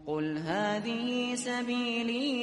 قل هذه سبيلي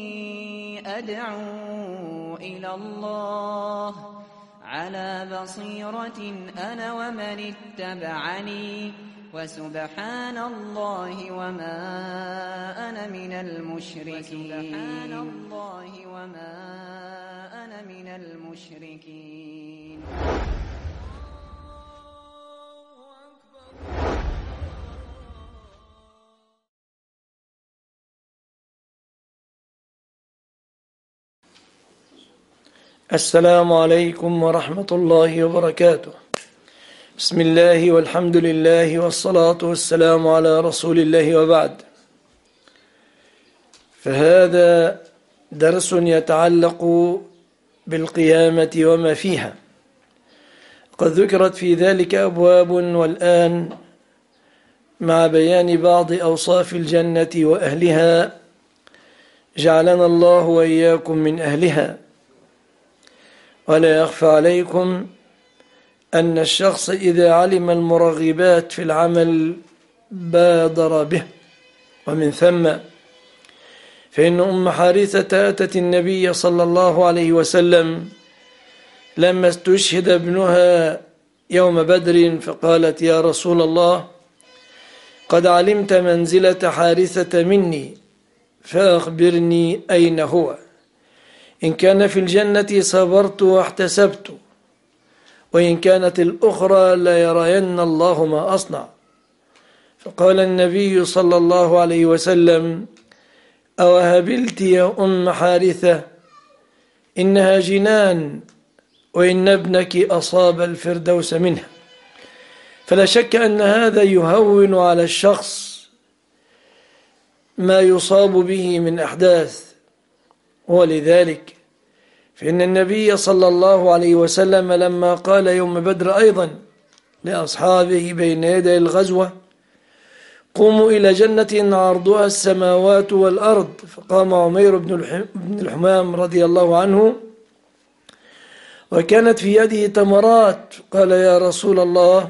أدعو إلى الله على بصيرة أنا ومن اتبعني وسبحان الله وما أنا من المشركين. السلام عليكم ورحمة الله وبركاته. بسم الله والحمد لله والصلاة والسلام على رسول الله وبعد. فهذا درس يتعلق بالقيامة وما فيها. قد ذكرت في ذلك أبواب، والآن مع بيان بعض أوصاف الجنة وأهلها جعلنا الله وإياكم من أهلها. ولا يخفى عليكم أن الشخص إذا علم المرغبات في العمل بادر به، ومن ثم فإن أم حارثة أتت النبي صلى الله عليه وسلم لما استشهد ابنها يوم بدر، فقالت: يا رسول الله، قد علمت منزلة حارثة مني، فأخبرني أين هو؟ إن كان في الجنة صبرت واحتسبت، وإن كانت الأخرى لا يرين الله ما أصنع. فقال النبي صلى الله عليه وسلم: أوهبلت يا أم حارثة؟ إنها جنان، وإن ابنك أصاب الفردوس منها. فلا شك أن هذا يهون على الشخص ما يصاب به من أحداث. ولذلك فإن النبي صلى الله عليه وسلم لما قال يوم بدر أيضا لأصحابه بين يدي الغزوة: قوموا إلى جنة عرضها السماوات والأرض، فقام عمير بن الحمام رضي الله عنه وكانت في يده تمرات، قال: يا رسول الله،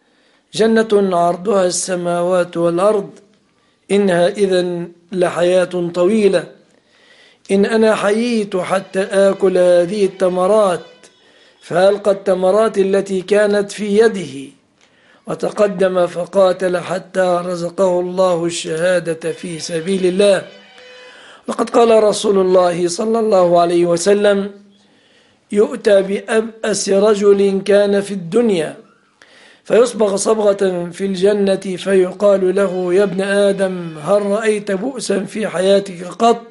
جنة عرضها السماوات والأرض، إنها إذن لحياة طويلة، إن أنا حييت حتى آكل هذه التمرات. فألقى التمرات التي كانت في يده وتقدم فقاتل حتى رزقه الله الشهادة في سبيل الله. وقد قال رسول الله صلى الله عليه وسلم: يؤتى بأبأس رجل كان في الدنيا فيصبغ صبغة في الجنة فيقال له: يا ابن آدم، هل رأيت بؤسا في حياتك قط؟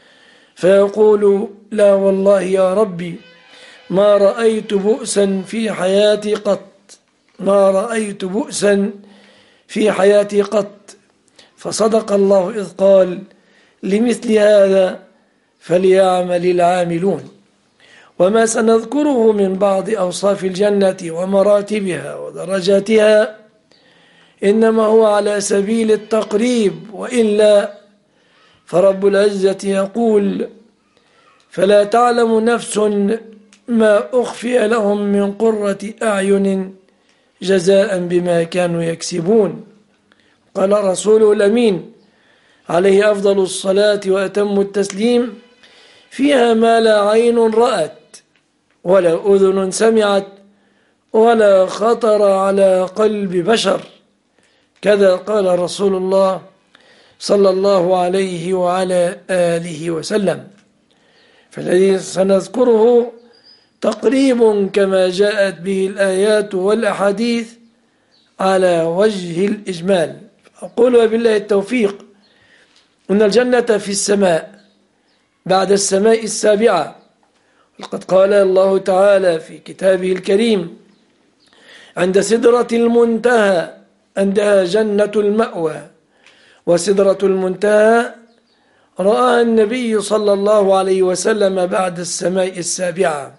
فيقول: لا والله يا ربي، ما رأيت بؤسا في حياتي قط، ما رأيت بؤسا في حياتي قط. فصدق الله إذ قال: لمثل هذا فليعمل العاملون. وما سنذكره من بعض أوصاف الجنة ومراتبها ودرجاتها إنما هو على سبيل التقريب، وإلا فرب العزة يقول: فلا تعلم نفس ما أخفي لهم من قرة أعين جزاء بما كانوا يكسبون. قال رسوله الأمين عليه أفضل الصلاة وأتم التسليم: فيها ما لا عين رأت ولا أذن سمعت ولا خطر على قلب بشر. كذا قال رسول الله صلى الله عليه وعلى آله وسلم. فالذي سنذكره تقريب كما جاءت به الآيات والأحاديث على وجه الإجمال. أقول وبالله التوفيق أن الجنة في السماء بعد السماء السابعة. وقد قال الله تعالى في كتابه الكريم: عند سدرة المنتهى، عندها جنة المأوى. وسدرة المنتهى رآها النبي صلى الله عليه وسلم بعد السماء السابعة.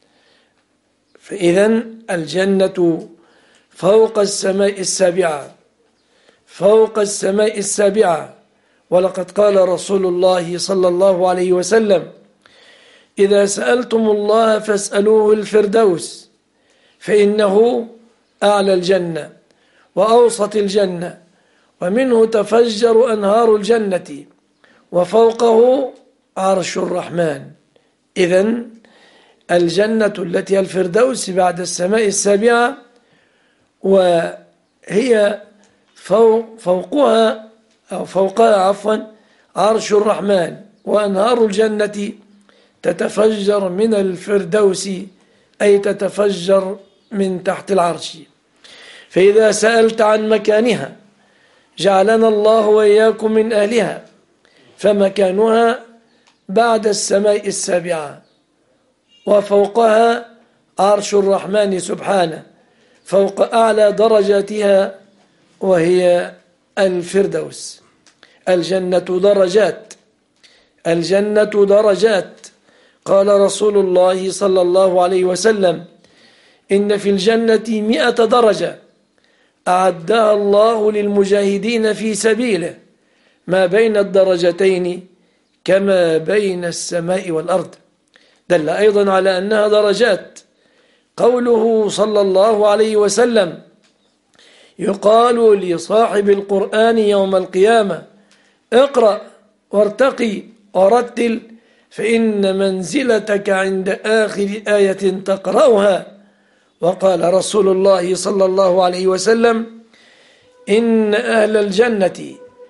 فإذا الجنة فوق السماء السابعة، فوق السماء السابعة. ولقد قال رسول الله صلى الله عليه وسلم: إذا سألتم الله فاسألوه الفردوس، فإنه أعلى الجنة وأوسط الجنة ومنه تفجر أنهار الجنة وفوقه عرش الرحمن. إذن الجنة التي هي الفردوس بعد السماء السابعة، وهي فوقها عرش الرحمن، وأنهار الجنة تتفجر من الفردوس، أي تتفجر من تحت العرش. فإذا سألت عن مكانها جعلنا الله وإياكم من أهلها، فمكانها بعد السماء السابعة، وفوقها عرش الرحمن سبحانه، فوق أعلى درجاتها وهي الفردوس. الجنة درجات، الجنة درجات. قال رسول الله صلى الله عليه وسلم: إن في الجنة 100 درجة أعدها الله للمجاهدين في سبيله، ما بين الدرجتين كما بين السماء والأرض. دل أيضا على أنها درجات قوله صلى الله عليه وسلم: يقال لصاحب القرآن يوم القيامة: اقرأ وارتقي ورتل، فإن منزلتك عند آخر آية تقرأها. وقال رسول الله صلى الله عليه وسلم: إن أهل الجنة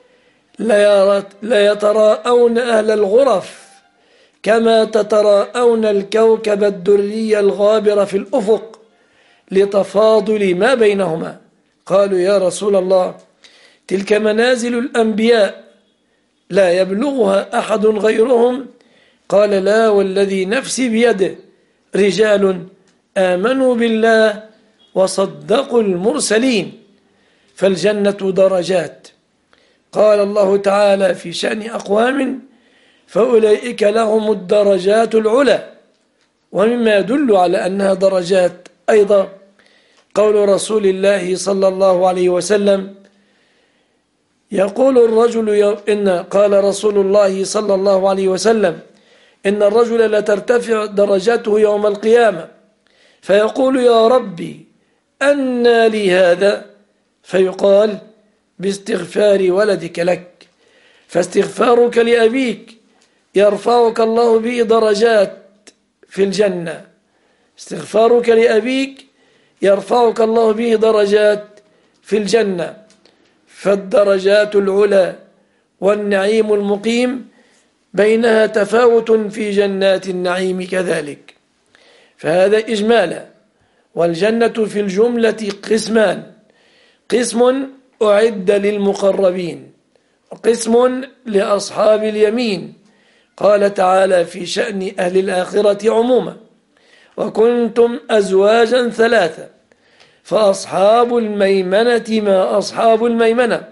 ليتراءون أهل الغرف كما تتراءون الكوكب الدري الغابر في الأفق لتفاضل ما بينهما. قالوا: يا رسول الله، تلك منازل الأنبياء لا يبلغها أحد غيرهم. قال: لا والذي نفسي بيده، رجال آمنوا بالله وصدقوا المرسلين. فالجنة درجات. قال الله تعالى في شأن أقوام: فأولئك لهم الدرجات العلى. ومما يدل على أنها درجات أيضا قول رسول الله صلى الله عليه وسلم: يقول الرجل قال رسول الله صلى الله عليه وسلم: إن الرجل لترتفع درجته يوم القيامة فيقول: يا ربي أنى لي هذا؟ فيقال: باستغفار ولدك لك. فاستغفارك لأبيك يرفعك الله به درجات في الجنة. استغفارك لأبيك يرفعك الله به درجات في الجنة. فالدرجات العلى والنعيم المقيم بينها تفاوت في جنات النعيم كذلك. فهذا إجمالا. والجنة في الجملة قسمان: قسم أعد للمقربين، وقسم لأصحاب اليمين. قال تعالى في شأن أهل الآخرة عموما: وكنتم أزواجا ثلاثة فأصحاب الميمنة ما أصحاب الميمنة،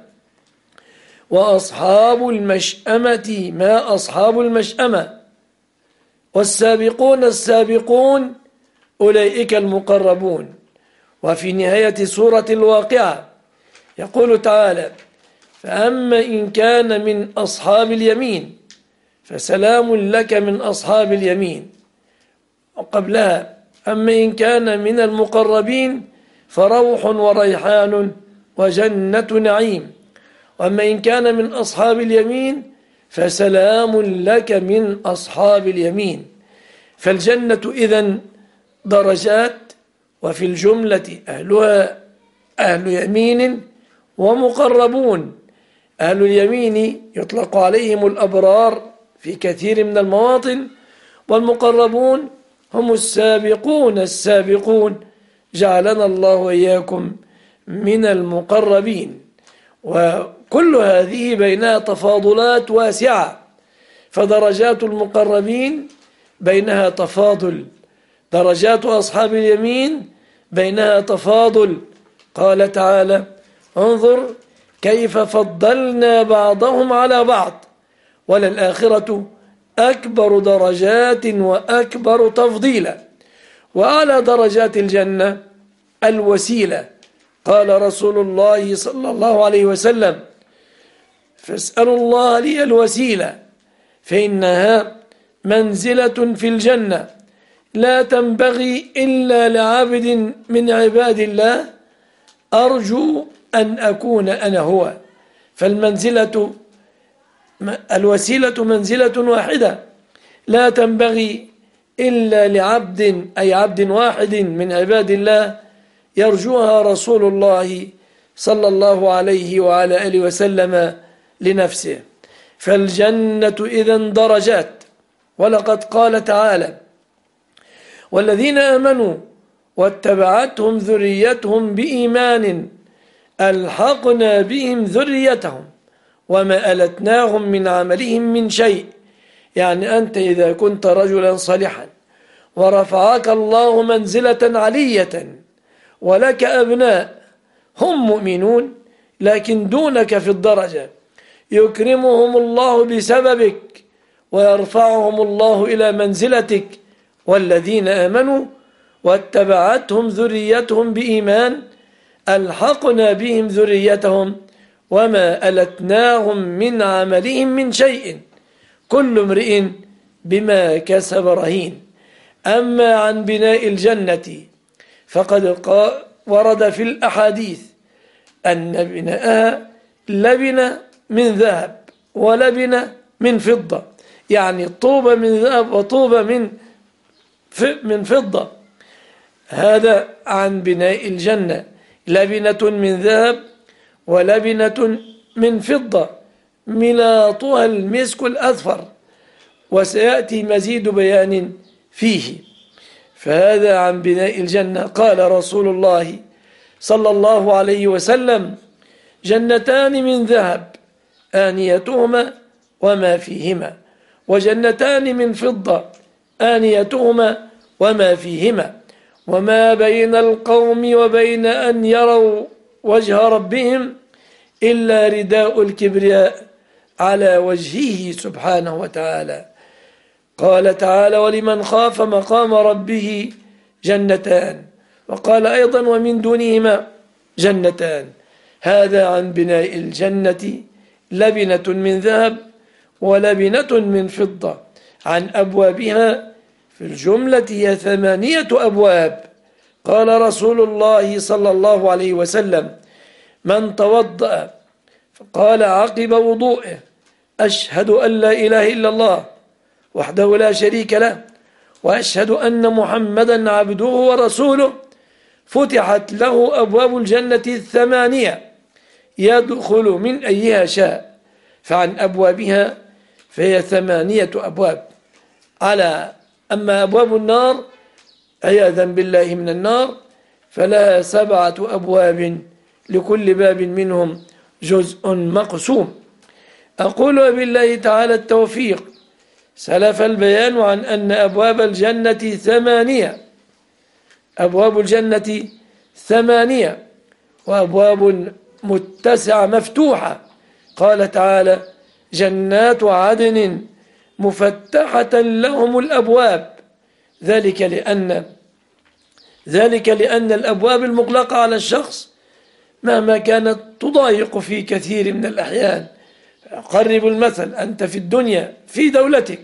وأصحاب المشأمة ما أصحاب المشأمة، والسابقون السابقون أولئك المقربون. وفي نهاية سورة الواقعة يقول تعالى: فأما إن كان من أصحاب اليمين فسلام لك من أصحاب اليمين. وقبلها: أما إن كان من المقربين فروح وريحان وجنة نعيم. وأما إن كان من أصحاب اليمين فسلام لك من أصحاب اليمين. فالجنة إذن درجات، وفي الجملة أهلها أهل يمين ومقربون. أهل اليمين يطلق عليهم الأبرار في كثير من المواطن، والمقربون هم السابقون السابقون، جعلنا الله وإياكم من المقربين. وكل هذه بينها تفاضلات واسعة، فدرجات المقربين بينها تفاضل، درجات أصحاب اليمين بينها تفاضل. قال تعالى: انظر كيف فضلنا بعضهم على بعض وللآخرة أكبر درجات وأكبر تفضيلا. وأعلى درجات الجنة الوسيلة. قال رسول الله صلى الله عليه وسلم: فاسألوا الله لي الوسيلة فإنها منزلة في الجنة لا تنبغي إلا لعبد من عباد الله، أرجو أن أكون أنا هو. الوسيلة منزلة واحدة لا تنبغي إلا لعبد، أي عبد واحد من عباد الله يرجوها رسول الله صلى الله عليه وعلى آله وسلم لنفسه. فالجنة إذن درجات. ولقد قال تعالى: والذين آمنوا واتبعتهم ذريتهم بإيمان ألحقنا بهم ذريتهم وما ألتناهم من عملهم من شيء. يعني أنت إذا كنت رجلا صالحا ورفعك الله منزلة علية ولك أبناء هم مؤمنون لكن دونك في الدرجة، يكرمهم الله بسببك ويرفعهم الله إلى منزلتك. والذين آمنوا واتبعتهم ذريتهم بإيمان ألحقنا بهم ذريتهم وما ألتناهم من عملهم من شيء كل امرئ بما كسب رهين. أما عن بناء الجنة فقد ورد في الأحاديث أن بناءها لبنة من ذهب ولبنة من فضة، يعني طوبة من ذهب وطوبة من فضة. هذا عن بناء الجنة، لبنة من ذهب ولبنة من فضة ملاطها المسك الأذفر، وسيأتي مزيد بيان فيه. فهذا عن بناء الجنة. قال رسول الله صلى الله عليه وسلم: جنتان من ذهب آنيتهما وما فيهما، وجنتان من فضة آنيتهما وما فيهما، وما بين القوم وبين أن يروا وجه ربهم إلا رداء الكبرياء على وجهه سبحانه وتعالى. قال تعالى: ولمن خاف مقام ربه جنتان. وقال أيضا: ومن دونهما جنتان. هذا عن بناء الجنة، لبنة من ذهب ولبنة من فضة. عن أبوابها في الجملة هي 8 أبواب. قال رسول الله صلى الله عليه وسلم: من توضأ فقال عقب وضوئه: أشهد أن لا إله إلا الله وحده لا شريك له وأشهد أن محمدا عبده ورسوله، فتحت له أبواب الجنة 8 يدخل من أيها شاء. فعن أبوابها فهي 8 أبواب. أما أبواب النار عياذا بالله من النار فلها 7 أبواب، لكل باب منهم جزء مقسوم. أقول وبالله تعالى التوفيق. سلف البيان عن أن أبواب الجنة 8. أبواب الجنة 8 وأبواب متسعة مفتوحة. قال تعالى: جنات عدن مفتحة لهم الأبواب، ذلك لأن الأبواب المغلقة على الشخص مهما كانت تضايق في كثير من الأحيان. قرب المثل: أنت في الدنيا في دولتك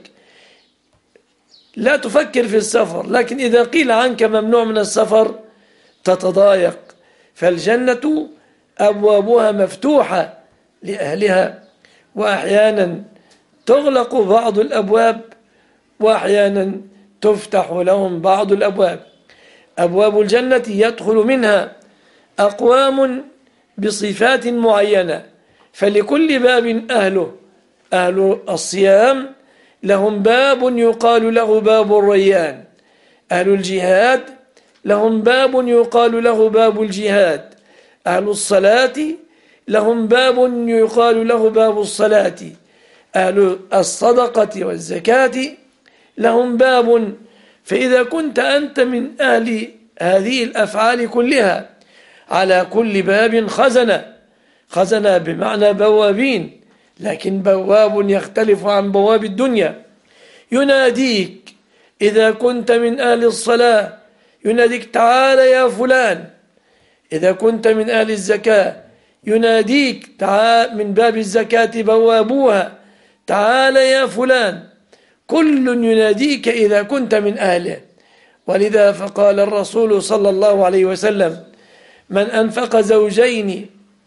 لا تفكر في السفر، لكن إذا قيل عنك ممنوع من السفر تتضايق. فالجنة أبوابها مفتوحة لأهلها، وأحيانا تغلق بعض الأبواب وأحيانا تفتح لهم بعض الأبواب. أبواب الجنة يدخل منها أقوام بصفات معينة، فلكل باب أهله. أهل الصيام لهم باب يقال له باب الريان، أهل الجهاد لهم باب يقال له باب الجهاد، أهل الصلاة لهم باب يقال له باب الصلاة، أهل الصدقة والزكاة لهم باب. فإذا كنت أنت من أهل هذه الأفعال كلها على كل باب خزنة بمعنى بوابين، لكن بواب يختلف عن بواب الدنيا. يناديك إذا كنت من أهل الصلاة يناديك: تعال يا فلان. إذا كنت من أهل الزكاة يناديك تعال من باب الزكاة بوابوها: تعال يا فلان. كل يناديك إذا كنت من أهله. ولذا فقال الرسول صلى الله عليه وسلم: من أنفق زوجين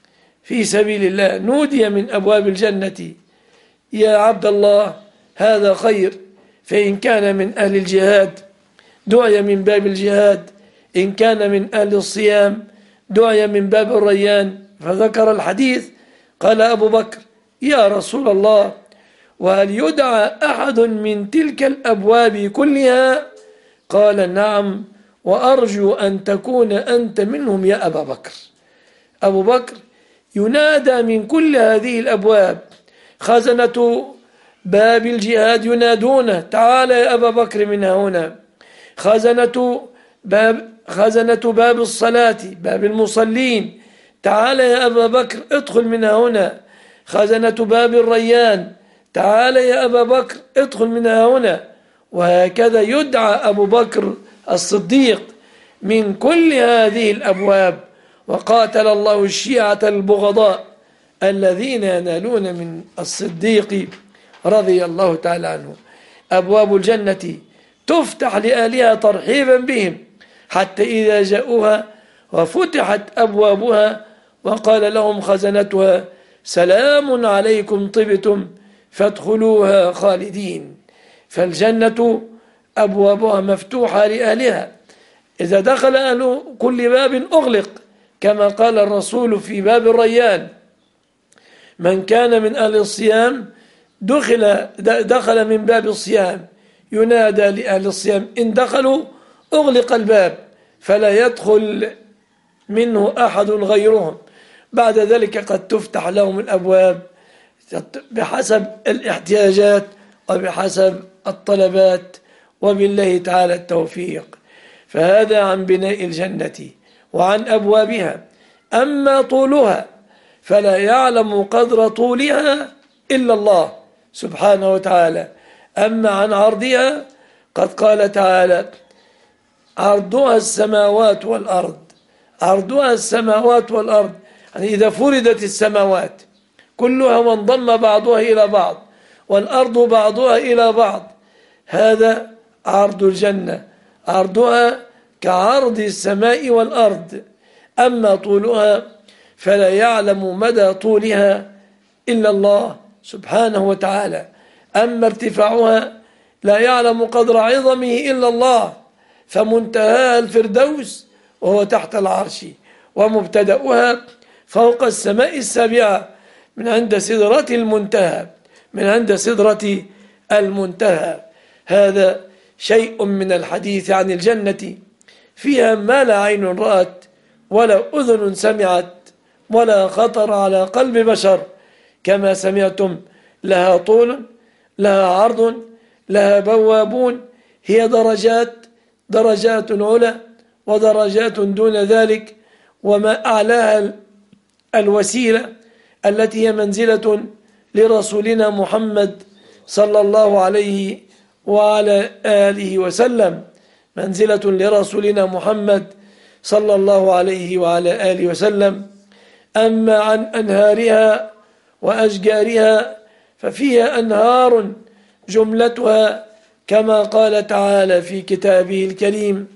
في سبيل الله نودي من أبواب الجنة يا عبد الله هذا خير، فإن كان من أهل الجهاد دعي من باب الجهاد، إن كان من أهل الصيام دعي من باب الريان. فذكر الحديث. قال أبو بكر يا رسول الله وهل يدعى أحد من تلك الأبواب كلها؟ قال نعم، وأرجو أن تكون أنت منهم يا أبا بكر. أبو بكر ينادى من كل هذه الأبواب. خزنة باب الجهاد ينادونه تعال يا أبا بكر من هنا. خزنة باب الصلاة باب المصلين تعال يا أبا بكر ادخل من هنا. خزنة باب الريان تعال يا أبا بكر ادخل من هنا. وهكذا يدعى أبو بكر الصديق من كل هذه الأبواب. وقاتل الله الشيعة البغضاء الذين ينالون من الصديق رضي الله تعالى عنه. أبواب الجنة تفتح لأهلها ترحيبا بهم حتى إذا جاءوها وفتحت أبوابها وقال لهم خزنتها سلام عليكم طبتم فادخلوها خالدين. فالجنة أبوابها مفتوحة لأهلها. إذا دخل أهل كل باب أغلق، كما قال الرسول في باب الريان من كان من أهل الصيام دخل من باب الصيام، ينادى لأهل الصيام إن دخلوا أغلق الباب فلا يدخل منه أحد غيرهم. بعد ذلك قد تفتح لهم الأبواب بحسب الاحتياجات وبحسب الطلبات، وبالله تعالى التوفيق. فهذا عن بناء الجنة وعن أبوابها. أما طولها فلا يعلم قدر طولها إلا الله سبحانه وتعالى. أما عن عرضها قد قال تعالى عرضها السماوات والأرض. عرضها السماوات والأرض، يعني إذا فردت السماوات كلها وانضم بعضها إلى بعض والأرض بعضها إلى بعض، هذا عرض الجنة، عرضها كعرض السماء والأرض. أما طولها فلا يعلم مدى طولها إلا الله سبحانه وتعالى. أما ارتفاعها لا يعلم قدر عظمه إلا الله، فمنتهاها الفردوس وهو تحت العرش، ومبتدأها فوق السماء السابعة من عند سدرة المنتهى، من عند سدرة المنتهى. هذا شيء من الحديث عن الجنة، فيها ما لا عين رأت ولا أذن سمعت ولا خطر على قلب بشر. كما سمعتم لها طول، لها عرض، لها بوابون، هي درجات علا ودرجات دون ذلك. وما أعلاها الوسيلة التي هي منزلة لرسولنا محمد صلى الله عليه وعلى آله وسلم، منزلة لرسولنا محمد صلى الله عليه وعلى آله وسلم. أما عن أنهارها وأشجارها ففيها أنهار جملتها كما قال تعالى في كتابه الكريم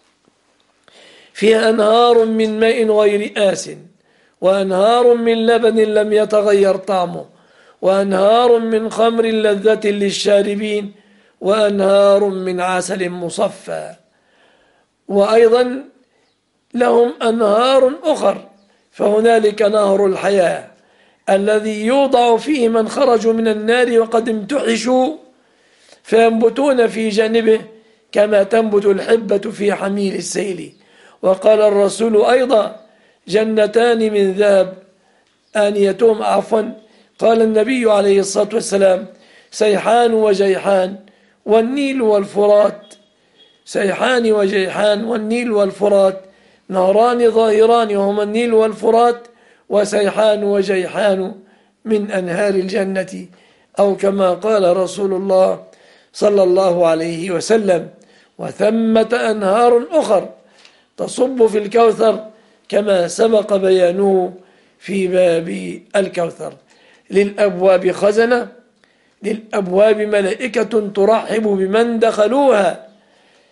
فيها أنهار من ماء غير آس وأنهار من لبن لم يتغير طعمه وأنهار من خمر لذة للشاربين وأنهار من عسل مصفى. وأيضا لهم أنهار أخر، فهنالك نهر الحياة الذي يوضع فيه من خرجوا من النار وقد امتحشوا فينبتون في جانبه كما تنبت الحبة في حميل السيل. وقال الرسول أيضا جنتان من ذهب آنيتهم قال النبي عليه الصلاة والسلام سيحان وجيحان والنيل والفرات، سيحان وجيحان والنيل والفرات، نهران ظاهران وهما النيل والفرات، وسيحان وجيحان من أنهار الجنة، أو كما قال رسول الله صلى الله عليه وسلم. وثمة أنهار أخر تصب في الكوثر كما سبق بيانه في باب الكوثر. للأبواب خزنة، للأبواب ملائكة ترحب بمن دخلوها،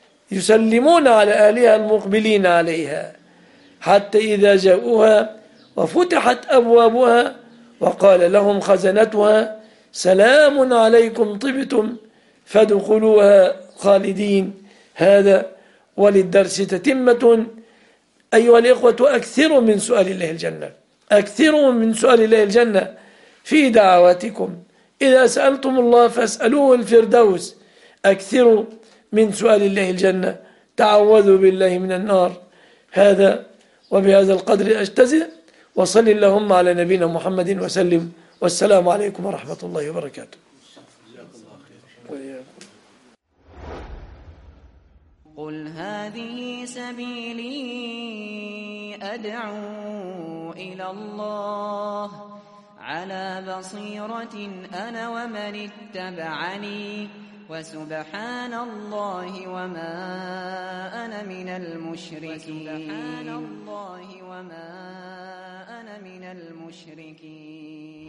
يسلمون على أهلها المقبلين عليها، حتى إذا جاءوها وفتحت أبوابها وقال لهم خزنتها سلام عليكم طبتم فادخلوها خالدين. هذا وللدرس تتمة. أيها الإخوة، أكثروا من سؤال الله الجنة، أكثروا من سؤال الله الجنة في دعواتكم. إذا سألتم الله فاسألوه الفردوس. أكثروا من سؤال الله الجنة، تعوذوا بالله من النار. هذا وبهذا القدر أجتزئ، وصل اللهم على نبينا محمد وسلم، والسلام عليكم ورحمة الله وبركاته. قل هذه سبيلي أدعو إلى الله على بصيرة أنا ومن اتبعني وسبحان الله وما أنا من المشركين.